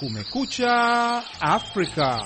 Kumekucha Afrika.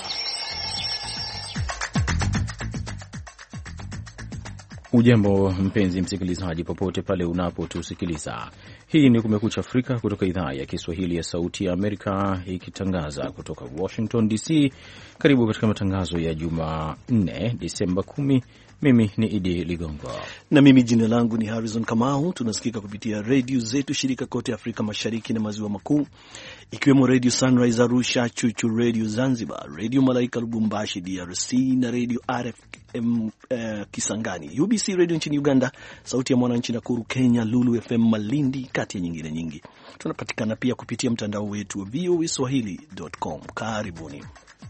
Ujambo mpenzi msikilizaji, popote pale unapotusikiliza. Hii ni Kumekucha Afrika kutoka idhaa ya Kiswahili ya Sauti ya Amerika, ikitangaza kutoka Washington DC. Karibu katika matangazo ya Jumanne, Disemba 10. Mimi ni Idi Ligongo na mimi jina langu ni Harrison Kamau. Tunasikika kupitia redio zetu shirika kote Afrika Mashariki na Maziwa Makuu, ikiwemo Radio Sunrise Arusha, Chuchu Radio Zanzibar, Radio Malaika Lubumbashi DRC na Radio RFM Kisangani, UBC Radio nchini Uganda, Sauti ya Mwananchi Nakuru Kenya, Lulu FM Malindi, kati ya nyingine nyingi. Tunapatikana pia kupitia mtandao wetu wa voaswahili.com. Karibuni.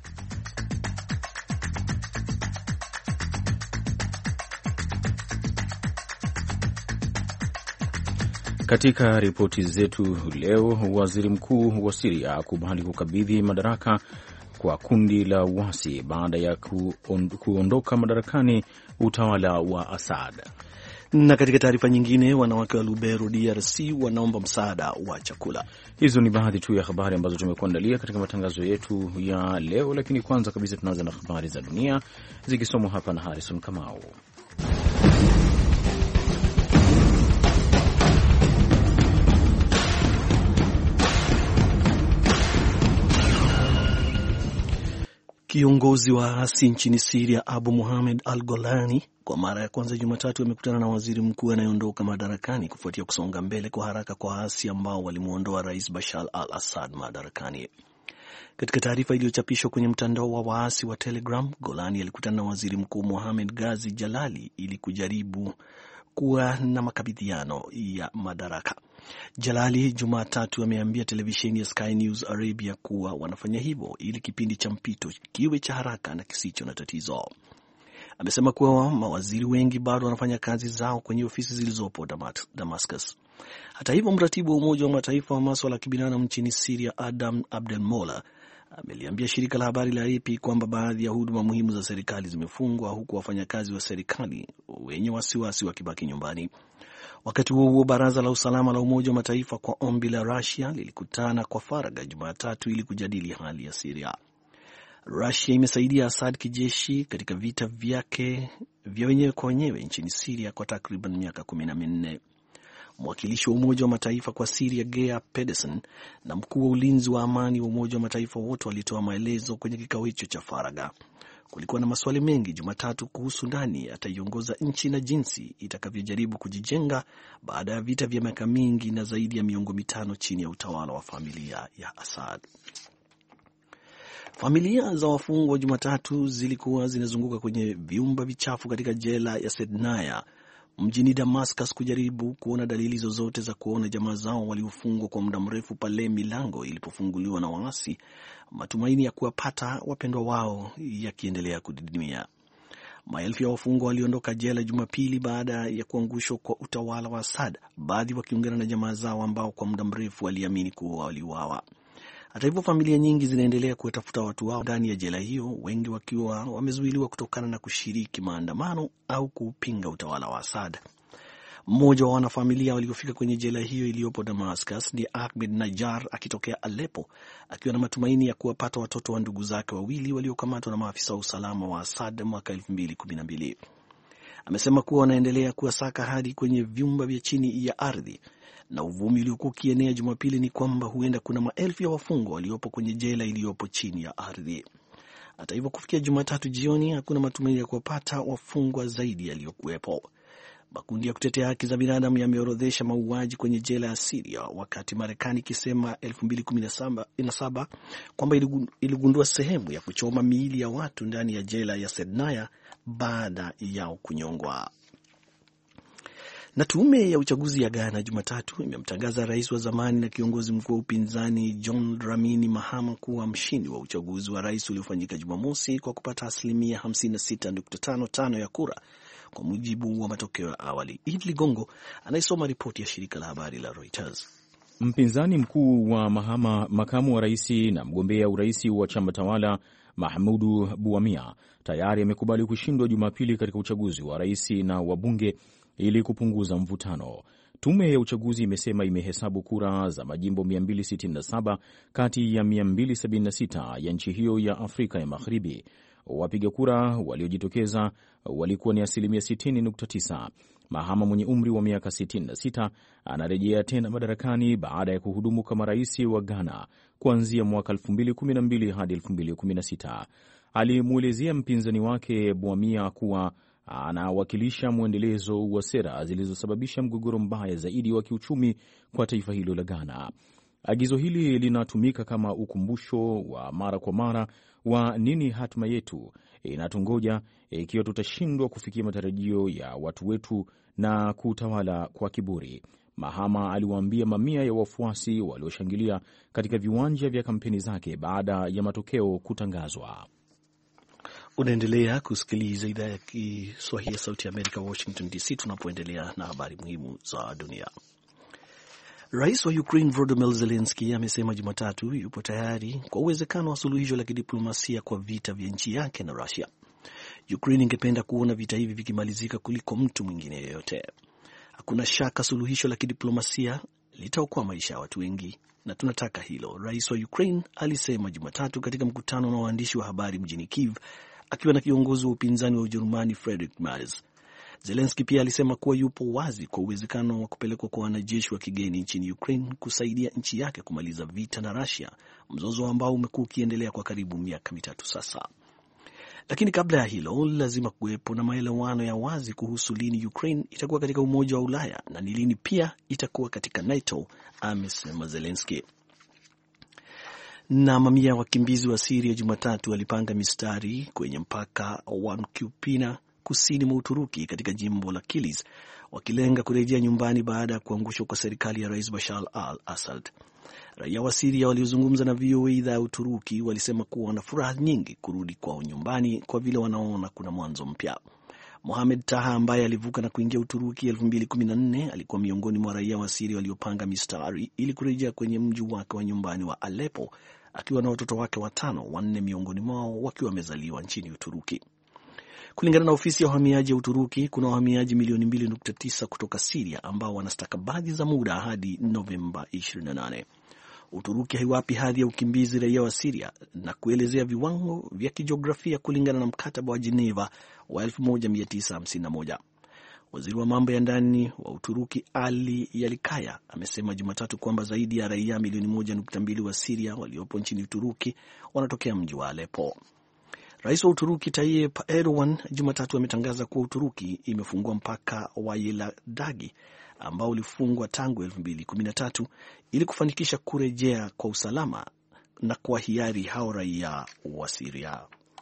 Katika ripoti zetu leo, waziri mkuu wa Syria akubali kukabidhi madaraka kwa kundi la uasi baada ya kuondoka madarakani utawala wa Assad. Na katika taarifa nyingine, wanawake wa Lubero DRC wanaomba msaada wa chakula. Hizo ni baadhi tu ya habari ambazo tumekuandalia katika matangazo yetu ya leo, lakini kwanza kabisa tunaanza na habari za dunia zikisomwa hapa na Harrison Kamau. Kiongozi wa waasi nchini Syria Abu Muhammad al-Golani kwa mara ya kwanza Jumatatu amekutana na waziri mkuu anayeondoka madarakani kufuatia kusonga mbele kwa haraka kwa waasi ambao walimuondoa Rais Bashar al-Assad madarakani. Katika taarifa iliyochapishwa kwenye mtandao wa waasi wa Telegram, Golani alikutana na waziri mkuu Mohamed Ghazi Jalali ili kujaribu kuwa na makabidhiano ya madaraka. Jalali Jumatatu ameambia televisheni ya Sky News Arabia kuwa wanafanya hivyo ili kipindi cha mpito kiwe cha haraka na kisicho na tatizo. Amesema kuwa mawaziri wengi bado wanafanya kazi zao kwenye ofisi zilizopo Damascus. Hata hivyo, mratibu wa Umoja wa Mataifa wa masuala ya kibinadamu nchini Syria Adam Abdelmoula ameliambia shirika la habari la AP kwamba baadhi ya huduma muhimu za serikali zimefungwa, huku wafanyakazi wa serikali wenye wasiwasi wakibaki nyumbani. Wakati huo huo, Baraza la Usalama la Umoja wa Mataifa kwa ombi la Russia lilikutana kwa faragha Jumatatu ili kujadili hali ya Syria. Russia imesaidia Assad kijeshi katika vita vyake vya wenyewe kwa wenyewe nchini Syria kwa takriban miaka 14. Mwakilishi wa Umoja wa Mataifa kwa Syria Geir Pedersen na mkuu wa ulinzi wa amani wa Umoja wa Mataifa wote walitoa maelezo kwenye kikao hicho cha faragha. Kulikuwa na maswali mengi Jumatatu kuhusu nani ataiongoza nchi na jinsi itakavyojaribu kujijenga baada ya vita vya miaka mingi na zaidi ya miongo mitano chini ya utawala wa familia ya Assad. Familia za wafungwa Jumatatu zilikuwa zinazunguka kwenye vyumba vichafu katika jela ya Sednaya mjini Damascus kujaribu kuona dalili zozote za kuona jamaa zao waliofungwa kwa muda mrefu pale milango ilipofunguliwa na waasi, matumaini ya kuwapata wapendwa wao yakiendelea kudidimia. Maelfu ya wafungwa waliondoka jela Jumapili baada ya kuangushwa kwa utawala wa Assad, baadhi wakiungana na jamaa zao ambao kwa muda mrefu waliamini kuwa waliuawa. Hata hivyo, familia nyingi zinaendelea kuwatafuta watu wao ndani ya jela hiyo, wengi wakiwa wamezuiliwa kutokana na kushiriki maandamano au kupinga utawala wa Assad. Mmoja wa wanafamilia waliofika kwenye jela hiyo iliyopo Damascus ni Ahmed Najjar akitokea Aleppo, akiwa na matumaini ya kuwapata watoto wa ndugu zake wawili waliokamatwa na maafisa wa usalama wa Assad mwaka 2012. Amesema kuwa wanaendelea kuwasaka hadi kwenye vyumba vya chini ya ardhi, na uvumi uliokuwa ukienea Jumapili ni kwamba huenda kuna maelfu ya wafungwa waliopo kwenye jela iliyopo chini ya ardhi. Hata hivyo, kufikia Jumatatu jioni hakuna matumaini ya kuwapata wafungwa zaidi yaliyokuwepo. Makundi ya kutetea haki za binadamu yameorodhesha mauaji kwenye jela ya Syria, wakati Marekani ikisema 2017 kwamba iligundua sehemu ya kuchoma miili ya watu ndani ya jela ya Sednaya baada yao kunyongwa. Na tume ya uchaguzi ya Ghana Jumatatu imemtangaza rais wa zamani na kiongozi mkuu wa upinzani John Dramani Mahama kuwa mshindi wa uchaguzi wa rais uliofanyika Jumamosi kwa kupata 56.55% ya kura, kwa mujibu wa matokeo ya awali. Idi Ligongo anaisoma ripoti ya shirika la habari la Reuters. Mpinzani mkuu wa Mahama, makamu wa rais na mgombea urais wa chama tawala Mahamudu Buwamia, tayari amekubali kushindwa Jumapili katika uchaguzi wa rais na wabunge ili kupunguza mvutano. Tume ya uchaguzi imesema imehesabu kura za majimbo 267 kati ya 276 ya nchi hiyo ya Afrika ya Magharibi. Wapiga kura waliojitokeza walikuwa ni 60.9%. Mahama mwenye umri wa miaka 66 anarejea tena madarakani baada ya kuhudumu kama rais wa Ghana kuanzia mwaka 2012 hadi 2016. Alimuelezea mpinzani wake Bwamia kuwa anawakilisha mwendelezo wa sera zilizosababisha mgogoro mbaya zaidi wa kiuchumi kwa taifa hilo la Ghana. Agizo hili linatumika kama ukumbusho wa mara kwa mara wa nini hatima yetu inatungoja ikiwa tutashindwa kufikia matarajio ya watu wetu na kutawala kwa kiburi. Mahama aliwaambia mamia ya wafuasi walioshangilia katika viwanja vya kampeni zake baada ya matokeo kutangazwa. Unaendelea kusikiliza idhaa ya Kiswahili ya Sauti ya Amerika, Washington DC, tunapoendelea na habari muhimu za dunia. Rais wa Ukraine Volodymyr Zelensky amesema Jumatatu yupo tayari kwa uwezekano wa suluhisho la kidiplomasia kwa vita vya nchi yake na Russia. Ukraine ingependa kuona vita hivi vikimalizika kuliko mtu mwingine yeyote. Hakuna shaka suluhisho la kidiplomasia litaokoa maisha ya watu wengi na tunataka hilo, rais wa Ukraine alisema Jumatatu katika mkutano na waandishi wa habari mjini Kiev akiwa na kiongozi wa upinzani wa Ujerumani Friedrich Merz. Zelensky pia alisema kuwa yupo wazi kwa uwezekano wa kupelekwa kwa wanajeshi wa kigeni nchini Ukraine kusaidia nchi yake kumaliza vita na Russia, mzozo ambao umekuwa ukiendelea kwa karibu miaka mitatu sasa. Lakini kabla ya hilo, lazima kuwepo na maelewano ya wazi kuhusu lini Ukraine itakuwa katika Umoja wa Ulaya na ni lini pia itakuwa katika NATO, amesema Zelensky. Na mamia ya wakimbizi wa Syria Jumatatu walipanga mistari kwenye mpaka wa Mkupina kusini mwa Uturuki katika jimbo la Kilis, wakilenga kurejea nyumbani baada ya kuangushwa kwa serikali ya Rais Bashar al-Assad. Raia wa Syria waliozungumza na VOA idhaa ya Uturuki walisema kuwa wana furaha nyingi kurudi kwao nyumbani kwa vile wanaona kuna mwanzo mpya. Mohamed Taha ambaye alivuka na kuingia Uturuki 2014 alikuwa miongoni mwa raia wa Syria waliopanga mistari ili kurejea kwenye mji wake wa nyumbani wa Aleppo akiwa na watoto wake watano, wanne miongoni mwao wakiwa wamezaliwa nchini Uturuki. Kulingana na ofisi ya uhamiaji ya Uturuki, kuna wahamiaji milioni 2.9 kutoka Syria ambao wana stakabadhi za muda hadi Novemba 28. Uturuki haiwapi hadhi ya ukimbizi raia wa Syria na kuelezea viwango vya kijiografia kulingana na mkataba wa Geneva wa 1951. Waziri wa mambo ya ndani wa Uturuki Ali Yalikaya amesema Jumatatu kwamba zaidi ya raia milioni 1.2 wa Syria waliopo nchini Uturuki wanatokea mji wa Aleppo. Rais wa Uturuki Tayyip Erdogan Jumatatu ametangaza kuwa Uturuki imefungua mpaka wa Yeladagi ambao ulifungwa tangu 2013 ili kufanikisha kurejea kwa usalama na kwa hiari hao raia wa Syria.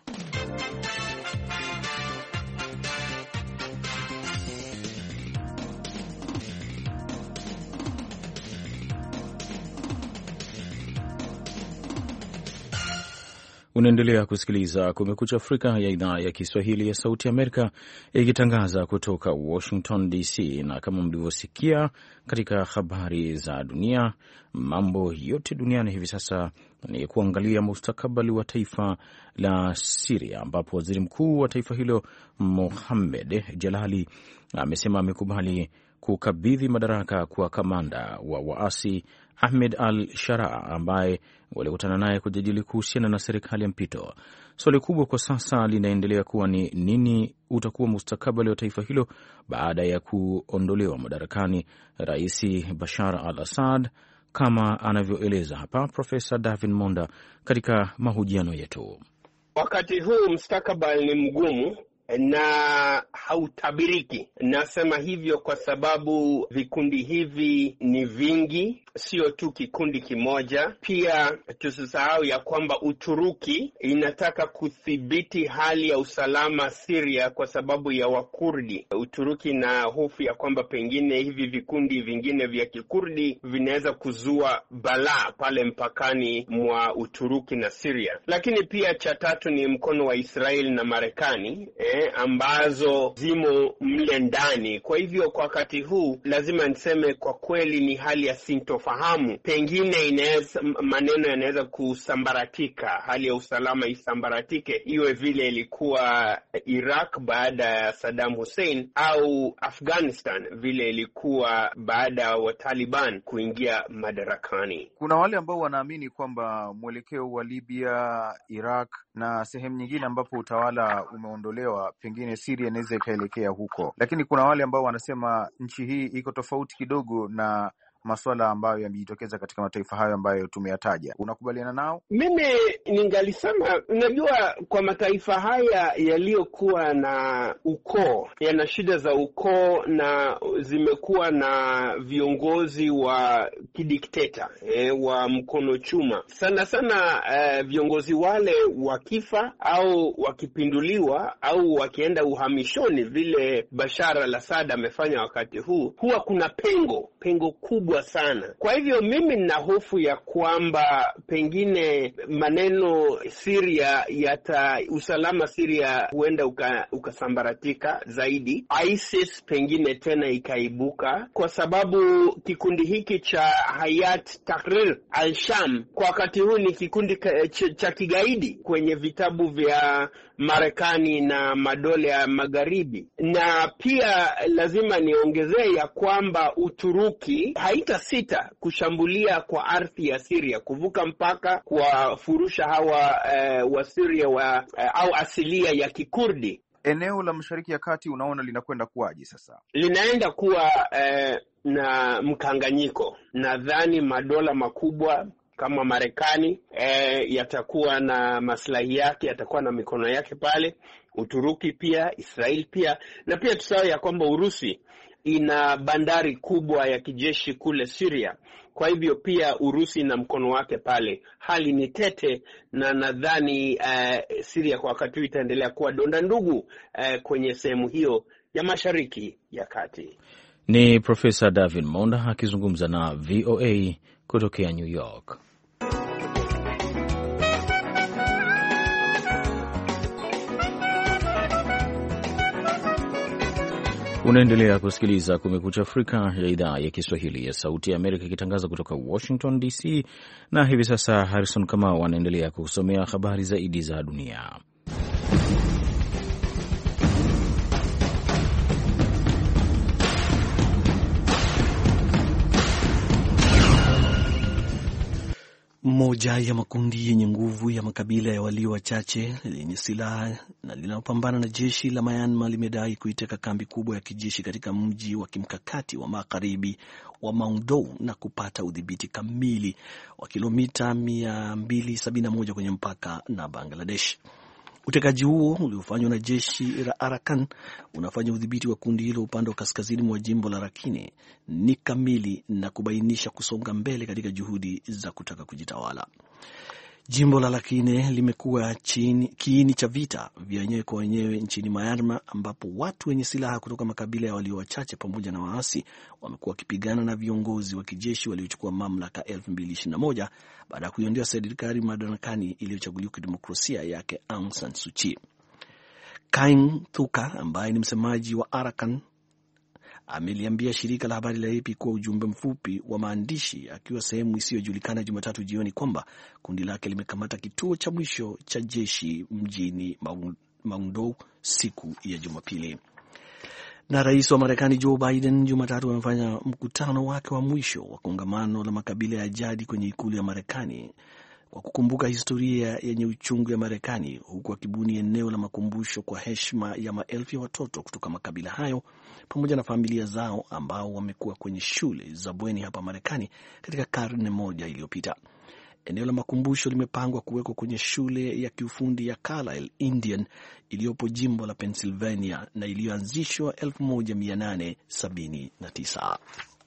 Unaendelea kusikiliza Kumekucha Afrika ya idhaa ya Kiswahili ya Sauti Amerika ikitangaza kutoka Washington DC, na kama mlivyosikia katika habari za dunia, mambo yote duniani hivi sasa ni kuangalia mustakabali wa taifa la Syria, ambapo waziri mkuu wa taifa hilo Mohamed Jalali amesema amekubali kukabidhi madaraka kwa kamanda wa waasi Ahmed al-Sharaa ambaye walikutana naye kujadili kuhusiana na serikali ya mpito. Swali kubwa kwa sasa linaendelea kuwa ni nini utakuwa mustakabali wa taifa hilo baada ya kuondolewa madarakani Rais Bashar al-Assad, kama anavyoeleza hapa Profesa David Monda katika mahojiano yetu. Wakati huu mustakabali ni mgumu na hautabiriki. Nasema hivyo kwa sababu vikundi hivi ni vingi, sio tu kikundi kimoja. Pia tusisahau ya kwamba Uturuki inataka kudhibiti hali ya usalama Syria kwa sababu ya Wakurdi. Uturuki na hofu ya kwamba pengine hivi vikundi vingine vya Kikurdi vinaweza kuzua balaa pale mpakani mwa Uturuki na Syria. Lakini pia cha tatu ni mkono wa Israeli na Marekani. ambazo zimo mle ndani. Kwa hivyo kwa wakati huu lazima niseme kwa kweli ni hali ya sintofahamu. Pengine maneno yanaweza kusambaratika, hali ya usalama isambaratike, iwe vile ilikuwa Iraq baada ya Saddam Hussein au Afghanistan vile ilikuwa baada ya Taliban kuingia madarakani. Kuna wale ambao wanaamini kwamba mwelekeo wa Libya, Iraq na sehemu nyingine ambapo utawala umeondolewa, pengine Syria inaweza ikaelekea huko, lakini kuna wale ambao wanasema nchi hii iko tofauti kidogo na masuala ambayo yamejitokeza katika mataifa hayo ambayo tumeyataja. Unakubaliana nao? Mimi ningalisema, unajua, kwa mataifa haya yaliyokuwa na ukoo, yana shida za ukoo na zimekuwa na viongozi wa kidikteta, wa mkono chuma. Sana sana viongozi wale wakifa au wakipinduliwa au wakienda uhamishoni vile Bashar al-Assad amefanya wakati huu, huwa kuna pengo kubwa sana. Kwa hivyo mimi nina hofu ya kwamba pengine maneno Syria usalama Syria huenda ukasambaratika zaidi. ISIS pengine tena ikaibuka, kwa sababu kikundi hiki cha Hayat Tahrir al-Sham kwa wakati huu ni kikundi cha kigaidi kwenye vitabu vya Marekani na madola ya magharibi. Na pia lazima niongezee ya kwamba Uturuki haitasita kushambulia kwa ardhi ya Syria, kuvuka mpaka kuwafurusha hawa wa Syria au asilia ya Kikurdi. Eneo la Mashariki ya Kati unaona linakwenda kuwaje sasa? Linaenda kuwa na mkanganyiko. Nadhani madola makubwa kama Marekani yatakuwa na maslahi yake, yatakuwa na mikono yake pale. Uturuki pia, Israel pia, na pia tusahau ya kwamba Urusi ina bandari kubwa ya kijeshi kule Syria. Kwa hivyo pia Urusi na mkono wake pale. Hali ni tete, na nadhani Syria kwa wakati huu itaendelea kuwa donda ndugu kwenye sehemu hiyo ya Mashariki ya Kati. Ni Profesa David Monda akizungumza na VOA kutokea New York. Unaendelea kusikiliza Kumekucha Afrika ya idhaa ya Kiswahili ya Sauti ya Amerika ikitangaza kutoka Washington DC, na hivi sasa Harrison Kamau anaendelea kusomea habari zaidi za dunia. Moja ya makundi yenye nguvu ya makabila ya walio wachache lenye silaha na linalopambana na jeshi la Myanmar limedai kuiteka kambi kubwa ya kijeshi katika mji wa kimkakati wa magharibi wa Maung Dau na kupata udhibiti kamili wa kilomita 271 kwenye mpaka na Bangladesh. Utekaji huo uliofanywa na jeshi la Arakan unafanya udhibiti wa kundi hilo upande wa kaskazini mwa jimbo la Rakhine ni kamili na kubainisha kusonga mbele katika juhudi za kutaka kujitawala. Jimbo la Rakhine limekuwa kiini cha vita vya wenyewe kwa wenyewe nchini Myanmar, ambapo watu wenye silaha kutoka makabila ya walio wachache pamoja na waasi wamekuwa wakipigana na viongozi wa kijeshi waliochukua mamlaka 2021 baada ya kuiondoa serikali madarakani iliyochaguliwa kidemokrasia yake Aung San Suu Kyi. Kaing Thuka ambaye ni msemaji wa Arakan ameliambia shirika la habari la AP kuwa ujumbe mfupi wa maandishi akiwa sehemu isiyojulikana Jumatatu jioni kwamba kundi lake limekamata kituo cha mwisho cha jeshi mjini Maung Dau siku ya Jumapili. Na rais wa Marekani Joe Biden Jumatatu amefanya mkutano wake wa mwisho wa kongamano la makabila ya jadi kwenye ikulu ya Marekani kwa kukumbuka historia yenye uchungu ya Marekani, huku akibuni eneo la makumbusho kwa heshima ya maelfu ya watoto kutoka makabila hayo pamoja na familia zao ambao wamekuwa kwenye shule za bweni hapa Marekani katika karne moja iliyopita. Eneo la makumbusho limepangwa kuwekwa kwenye shule ya kiufundi ya Carlisle Indian iliyopo jimbo la Pennsylvania na iliyoanzishwa 1879.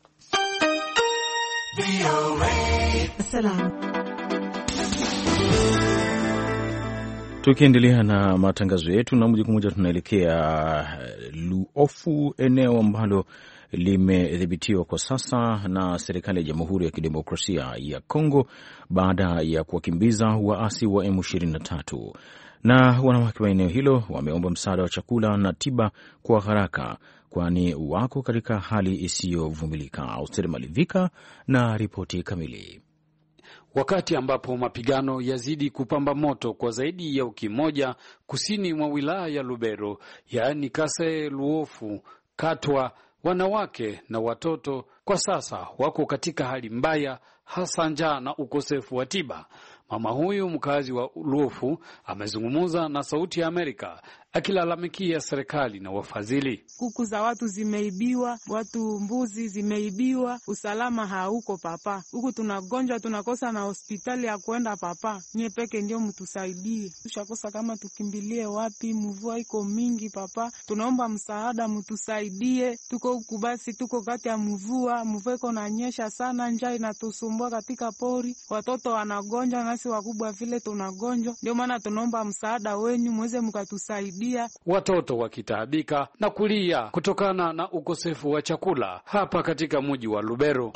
Tukiendelea na matangazo yetu, na moja kwa moja tunaelekea Luofu, eneo ambalo limedhibitiwa kwa sasa na serikali ya Jamhuri ya Kidemokrasia ya Kongo baada ya kuwakimbiza waasi wa M23. Na wanawake wa eneo hilo wameomba msaada wa chakula na tiba kwa haraka, kwani wako katika hali isiyovumilika. Austeri Malivika na ripoti kamili. Wakati ambapo mapigano yazidi kupamba moto kwa zaidi ya wiki moja kusini mwa wilaya ya Lubero, yaani Kase, Luofu, Katwa, wanawake na watoto kwa sasa wako katika hali mbaya, hasa njaa na ukosefu wa tiba. Mama huyu mkazi wa Luofu amezungumza na Sauti ya Amerika akilalamikia serikali na wafadhili. Kuku za watu zimeibiwa, mbuzi zimeibiwa, usalama hauko papa. Huku tunagonjwa, tunakosa na hospitali ya kuenda papa. Nye peke ndio mtusaidie. Tushakosa kama tukimbilie wapi, mvua iko mingi papa. Tunaomba msaada, mtusaidie. Tuko huku basi, tuko kati ya mvua iko nanyesha sana, njaa inatusumbua katika pori. Watoto wanagonjwa, nasi wakubwa vile tunagonjwa. Ndio maana tunaomba msaada wenu, muweze mkatusaidia. Watoto wakitaabika na kulia kutokana na ukosefu wa chakula hapa katika mji wa Lubero.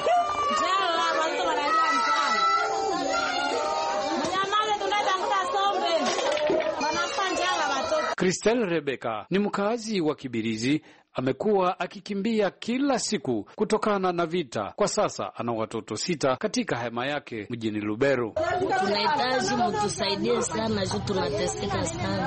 Christelle Rebecca ni mkazi wa Kibirizi, amekuwa akikimbia kila siku kutokana na vita. Kwa sasa ana watoto 6 katika hema yake mjini Lubero. Tunahitaji mtusaidie sana, juu tunateseka sana.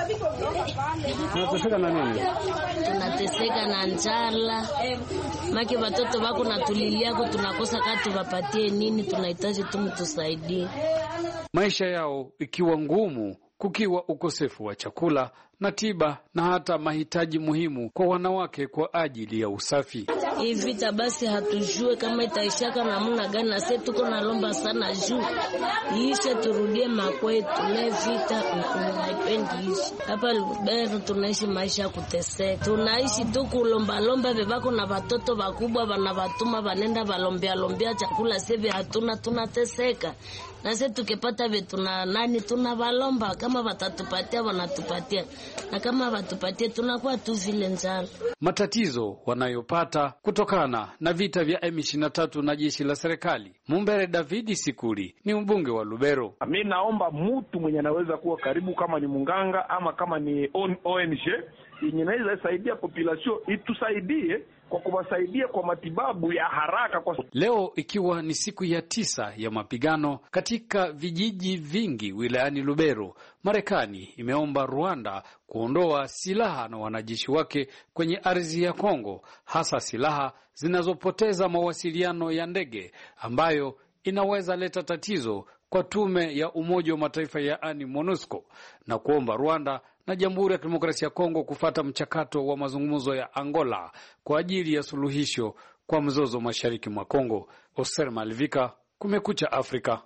Tunateseka na nini? Tunateseka na njala. Maki watoto wako na tuliliako, tunakosa kati wapatie nini, tunahitaji tu mtusaidie. Maisha yao ikiwa ngumu, kukiwa ukosefu wa chakula na tiba na hata mahitaji muhimu kwa wanawake kwa ajili ya usafi. Hii vita basi hatujue kama itaishaka namna gani, na sisi tuko nalomba sana juu iishe, turudie makwetu. Le vita haipendi ishi. Hapa Lubero tunaishi maisha ya kuteseka. Tunaishi tu kulomba bebako na watoto wakubwa wanavatuma wanenda walombea chakula, sisi hatuna, tunateseka. Na sisi tukipata vitu na nani tunavalomba, kama watatupatia wanatupatia, na kama watupatie tunakuwa tu vile njala. Matatizo wanayopata kutokana na vita vya M23 na jeshi la serikali. Mumbere Davidi Sikuri ni mbunge wa Lubero. Mimi naomba mtu mwenye anaweza kuwa karibu, kama ni munganga ama kama ni ONG yenye inaweza saidia population, itusaidie kwa kuwasaidia kwa matibabu ya haraka. Leo ikiwa ni siku ya 9 ya mapigano katika vijiji vingi wilayani Lubero, Marekani imeomba Rwanda kuondoa silaha na wanajeshi wake kwenye ardhi ya Kongo, hasa silaha zinazopoteza mawasiliano ya ndege, ambayo inaweza leta tatizo kwa tume ya Umoja wa Mataifa yaani MONUSCO, na kuomba Rwanda na Jamhuri ya Kidemokrasia ya Kongo kufata mchakato wa mazungumzo ya Angola kwa ajili ya suluhisho kwa mzozo mashariki mwa Kongo. Oser Malvika, Kumekucha Afrika.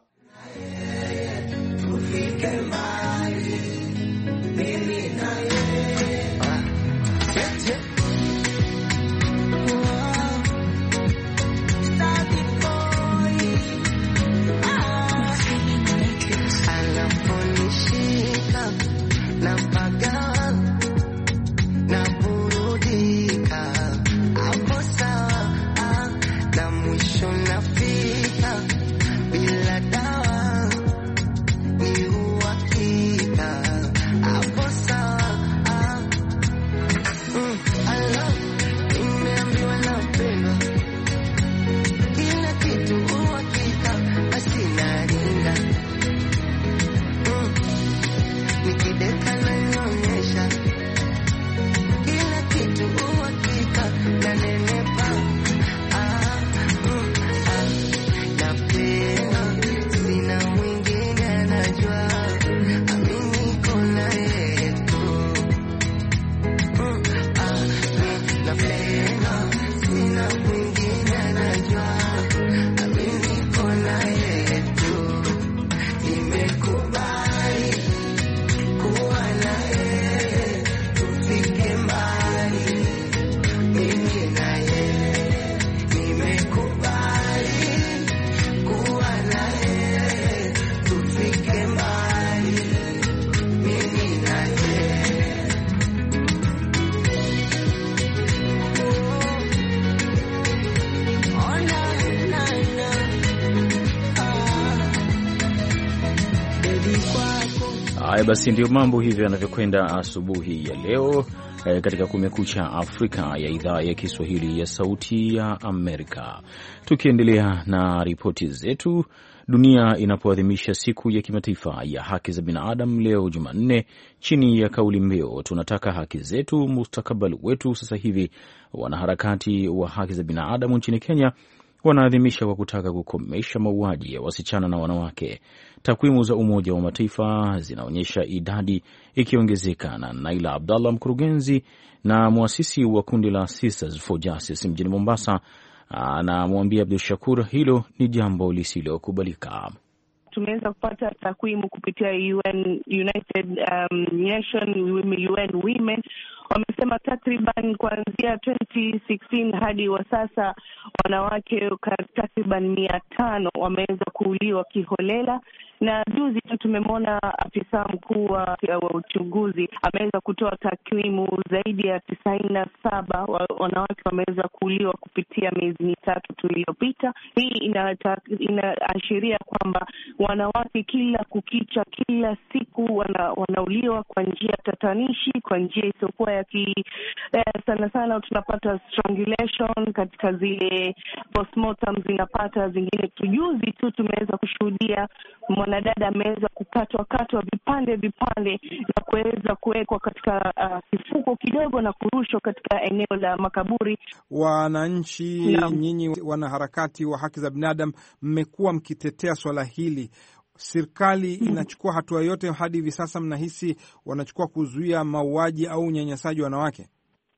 Haya basi, ndio mambo hivyo yanavyokwenda asubuhi ya leo katika Kumekucha Afrika ya idhaa ya Kiswahili ya Sauti ya Amerika. Tukiendelea na ripoti zetu, dunia inapoadhimisha siku ya kimataifa ya haki za binadamu leo Jumanne, chini ya kauli mbiu tunataka haki zetu, mustakabali wetu sasa hivi, wanaharakati wa haki za binadamu nchini Kenya wanaadhimisha kwa kutaka kukomesha mauaji ya wasichana na wanawake. Takwimu za Umoja wa Mataifa zinaonyesha idadi ikiongezeka, na Naila Abdallah, mkurugenzi na muasisi wa kundi la Sisters for Justice mjini Mombasa, anamwambia Abdul Shakur hilo ni jambo lisilokubalika. Tumeweza kupata takwimu kupitia United Nation UN Women. Wamesema takriban kuanzia 2016 hadi wa sasa wanawake takriban 500 wameweza kuuliwa kiholela, na juzi tu tumemwona afisa mkuu wa uchunguzi ameweza kutoa takwimu zaidi ya 97 wanawake wameweza kuuliwa kupitia miezi mitatu tu iliyopita. Hii inaashiria kwamba wanawake kila kukicha, kila siku wanauliwa kwa njia tatanishi, kwa njia isiyokuwa ya sana sana tunapata strangulation katika zile postmortem, zinapata zingine. Tujuzi tu tumeweza kushuhudia mwanadada ameweza kukatwa vipande na kuweza kuwekwa katika kifuko kidogo na kurushwa katika eneo la makaburi. Wananchi, nyinyi wanaharakati wa haki za binadamu, mmekuwa mkitetea swala hili. Serikali inachukua hatua yote hadi hivi sasa mnahisi wanachukua kuzuia mauaji au unyanyasaji wa wanawake?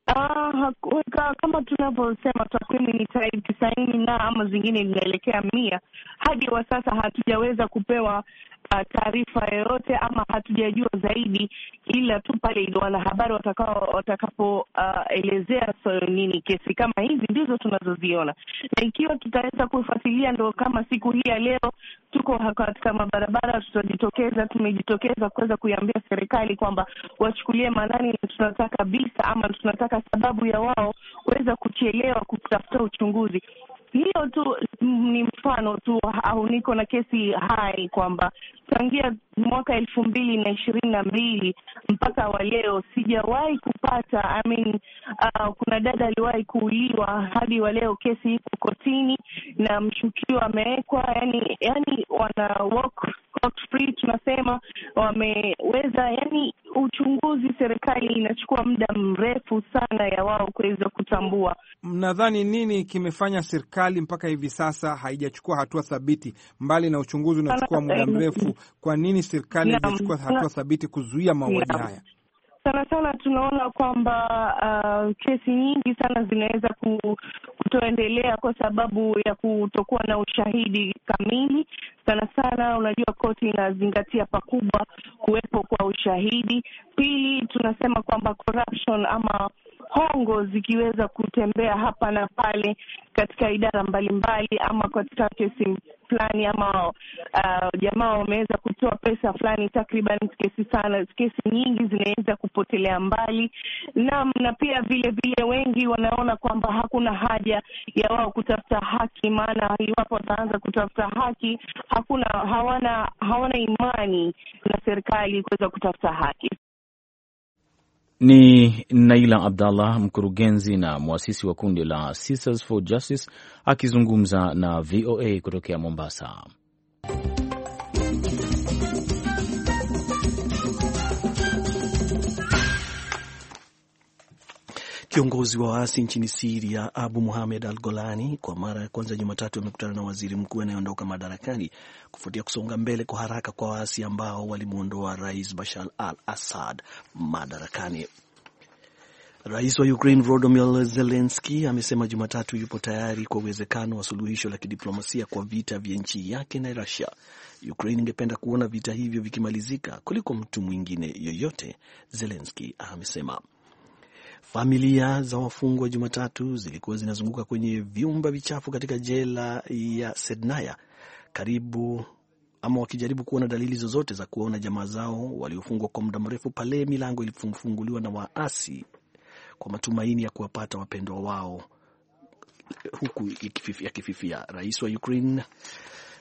Kama tunavyosema takwimu ni 90 na ama zingine zinaelekea 100. Hadi wa sasa hatujaweza kupewa taarifa yoyote ama hatujajua zaidi, ila tu pale wanahabari watakapoelezea nini kesi kama hizi ndizo tunazoziona, na ikiwa tutaweza kufuatilia, ndo kama siku hii ya leo tuko katika mabarabara, tumejitokeza kuweza kuiambia serikali kwamba wachukulie maanani, na tunataka kabisa ama tunataka sababu ya wao kuweza kuchelewa kutafuta uchunguzi. Hiyo tu ni mfano tu, au niko na kesi hai kwamba tangia mwaka 2022 mpaka wa leo sijawahi kupata kuna dada aliwahi kuuliwa. Hadi wa leo kesi iko kotini na mshukiwa amewekwa, yani wana walk free, tunasema wameweza, uchunguzi serikali inachukua muda mrefu sana ya wao kuweza kutambua. Mnadhani nini kimefanya serikali mpaka hivi sasa haijachukua hatua thabiti, mbali na uchunguzi unachukua muda mrefu? Kwa nini serikali haijachukua hatua thabiti kuzuia mauaji haya? Sana tunaona kwamba kesi nyingi sana zinaweza kutoendelea kwa sababu ya kutokuwa na ushahidi kamili. Sana unajua koti inazingatia pakubwa kuwepo kwa ushahidi. Pili, tunasema kwamba corruption ama hongo zikiweza kutembea hapa na pale katika idara mbalimbali, ama katika kesi fulani, ama jamaa wameweza kutoa pesa fulani, takriban kesi nyingi zinaweza kupotelea mbali. Na pia vile wengi wanaona kwamba hakuna haja ya wao kutafuta haki, maana iwapo wataanza kutafuta haki hawana imani na serikali kuweza kutafuta haki. Ni Naila Abdallah, mkurugenzi na muasisi wa kundi la Sisters for Justice, akizungumza na VOA kutokea Mombasa. Kiongozi wa waasi nchini Syria Abu Muhammad al-Golani kwa mara ya kwanza Jumatatu amekutana na waziri mkuu anayeondoka madarakani kufuatia kusonga mbele kwa haraka kwa waasi ambao walimuondoa Rais Bashar al-Assad madarakani. Rais wa Ukraine Volodymyr Zelensky amesema Jumatatu yupo tayari kwa uwezekano wa suluhisho la kidiplomasia kwa vita vya nchi yake na Russia. Ukraine ingependa kuona vita hivyo vikimalizika kuliko mtu mwingine yoyote, Zelensky amesema. Familia za wafungwa Jumatatu zilikuwa zinazunguka kwenye vyumba vichafu katika jela ya Sednaya wakijaribu kuona dalili zozote za kuona jamaa zao waliofungwa kwa muda mrefu pale milango ilifunguliwa na waasi kwa matumaini ya kuwapata wapendwa wao huku yakififia. Rais wa Ukraine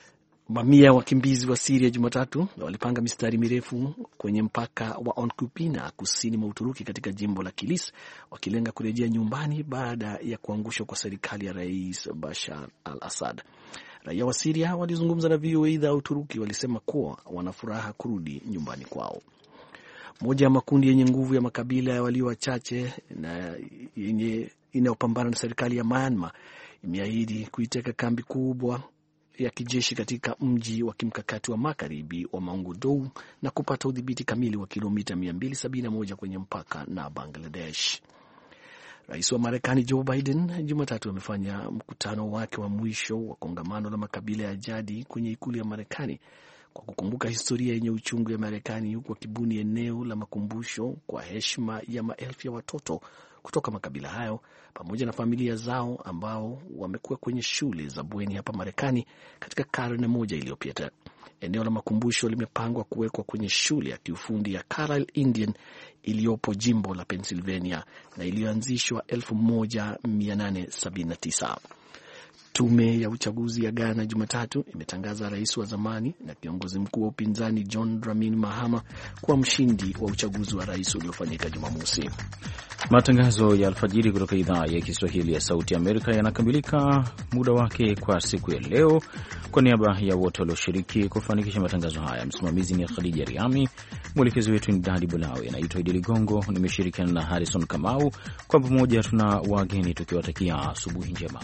Mamia ya wakimbizi wa Syria Jumatatu walipanga mistari mirefu kwenye mpaka wa Onkupina kusini mwa Uturuki katika jimbo la Kilis, wakilenga kurejea nyumbani baada ya kuangushwa kwa serikali ya Rais Bashar al-Assad. Raia wa Syria walizungumza na VOA idhaa ya Uturuki walisema kuwa wanafuraha kurudi nyumbani kwao. Moja ya makundi yenye nguvu ya makabila ya walio wachache na yenye inayopambana na serikali ya Myanmar imeahidi kuiteka kambi kubwa ya kijeshi katika mji wa kimkakati wa magharibi wa Maungudou na kupata udhibiti kamili wa kilomita 271 kwenye mpaka na Bangladesh. Rais wa Marekani Joe Biden Jumatatu amefanya mkutano wake wa mwisho wa kongamano la makabila ya jadi kwenye ikulu ya Marekani kwa kukumbuka historia yenye uchungu ya Marekani, huku akibuni eneo la makumbusho kwa heshima ya maelfu ya watoto kutoka makabila hayo pamoja na familia zao ambao wamekuwa kwenye shule za bweni hapa Marekani katika karne moja iliyopita. Eneo la makumbusho limepangwa kuwekwa kwenye shule ya kiufundi ya Carlisle Indian iliyopo jimbo la Pennsylvania na iliyoanzishwa 1879. Tume ya uchaguzi ya Ghana Jumatatu imetangaza rais wa zamani na kiongozi mkuu wa upinzani John Dramani Mahama kuwa mshindi wa uchaguzi wa rais uliofanyika Jumamosi. Matangazo ya alfajiri kutoka idhaa ya Kiswahili ya Sauti ya Amerika yanakamilika muda wake kwa siku ya leo. Kwa niaba ya wote walioshiriki kufanikisha matangazo haya, msimamizi ni Khadija Riami, mwelekezi wetu ni Dadi Bulawe, naitwa Idi Ligongo, nimeshirikiana na Harrison Kamau. Kwa pamoja tuna wageni tukiwatakia asubuhi njema.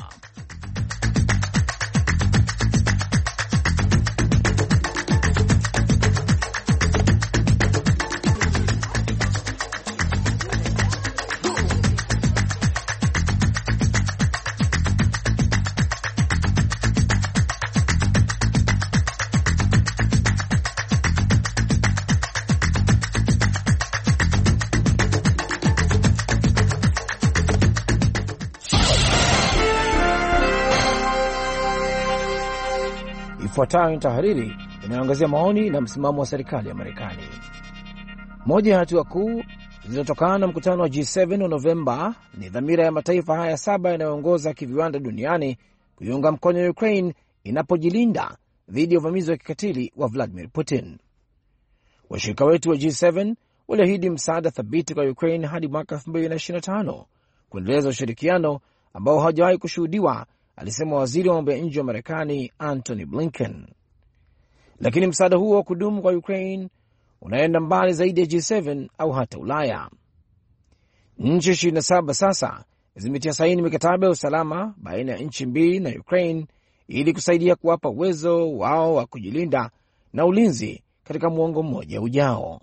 Ifuatayo ni tahariri inayoangazia maoni na msimamo wa serikali ya Marekani. Moja ya hatua kuu zilizotokana na mkutano wa G7 wa Novemba ni dhamira ya mataifa haya 7 yanayoongoza kiviwanda duniani kuiunga mkono Ukraine inapojilinda dhidi ya uvamizi wa kikatili wa Vladimir Putin. Washirika wetu wa G7 waliahidi msaada thabiti kwa Ukraine hadi mwaka 2025 kuendeleza ushirikiano ambao hawajawahi kushuhudiwa, alisema waziri wa mambo ya nje wa Marekani Antony Blinken. Lakini msaada huo wa kudumu kwa Ukraine unaenda mbali zaidi ya G7 au hata Ulaya. Nchi 27 sasa zimetia saini mikataba ya usalama baina ya nchi mbili na Ukraine ili kusaidia kuwapa uwezo wao wa kujilinda na ulinzi katika muongo mmoja ujao.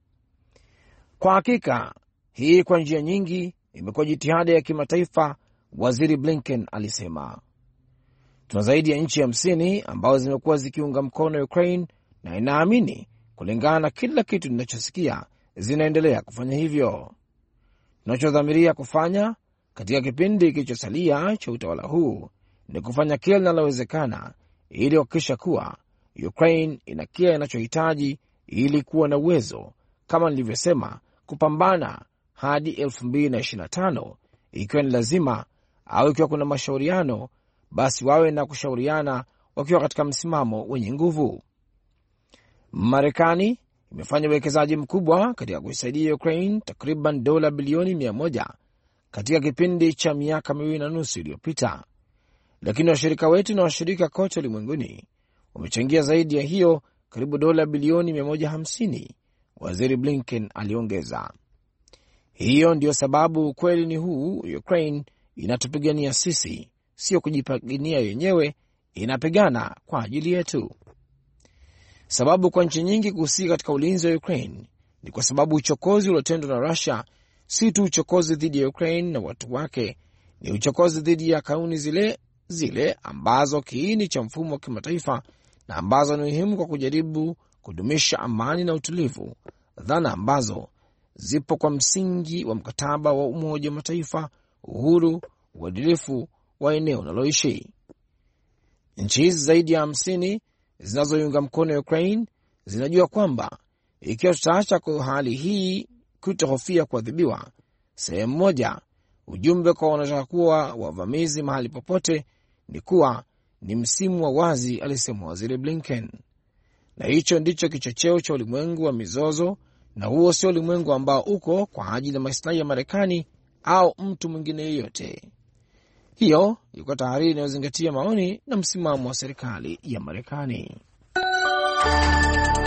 Kwa hakika, hii kwa njia nyingi imekuwa jitihada ya kimataifa, waziri Blinken alisema. Tuna zaidi ya nchi 50 ambazo zimekuwa zikiunga mkono Ukraine na inaamini kulingana na kila kitu ninachosikia zinaendelea kufanya hivyo. Tunachodhamiria kufanya katika kipindi kilichosalia cha utawala huu ni kufanya kila linalowezekana ili kuhakikisha kuwa Ukraine ina kile inachohitaji ili kuwa na uwezo, kama nilivyosema, kupambana hadi 2025 ikiwa ni lazima, au ikiwa kuna mashauriano basi wawe na kushauriana wakiwa katika msimamo wenye nguvu. Marekani imefanya uwekezaji mkubwa katika kuisaidia Ukraine, takriban dola bilioni 100 katika kipindi cha miaka 2.5 iliyopita. Lakini washirika wetu na washirika kote ulimwenguni wamechangia zaidi ya hiyo, karibu dola bilioni 150, waziri Blinken aliongeza. Hiyo ndiyo sababu ukweli ni huu: Ukraine inatupigania sisi, sio kujipigania yenyewe, inapigana kwa ajili yetu. Sababu kwa nchi nyingi kuhusika katika ulinzi wa Ukraine ni kwa sababu uchokozi uliotendwa na Russia si tu uchokozi dhidi ya Ukraine na watu wake, ni uchokozi dhidi ya kanuni zile ambazo kiini cha mfumo wa kimataifa na ambazo ni muhimu kwa kujaribu kudumisha amani na utulivu, dhana ambazo zipo kwa msingi wa mkataba wa Umoja wa Mataifa, uhuru, uadilifu wa eneo unaloishi. Nchi hizi zaidi ya 50 zinazoiunga mkono Ukraine zinajua kwamba ikiwa tutaacha kwa hali hii kutohofia kuadhibiwa, sehemu moja ujumbe kwa wanataka kuwa wavamizi mahali popote ni kuwa ni msimu wa wazi, alisema Waziri Blinken, na hicho ndicho kichocheo cha ulimwengu wa mizozo, na huo sio ulimwengu ambao uko kwa ajili ya maslahi ya Marekani au mtu mwingine yeyote. Hiyo ilikuwa tahariri inayozingatia maoni na msimamo wa serikali ya Marekani.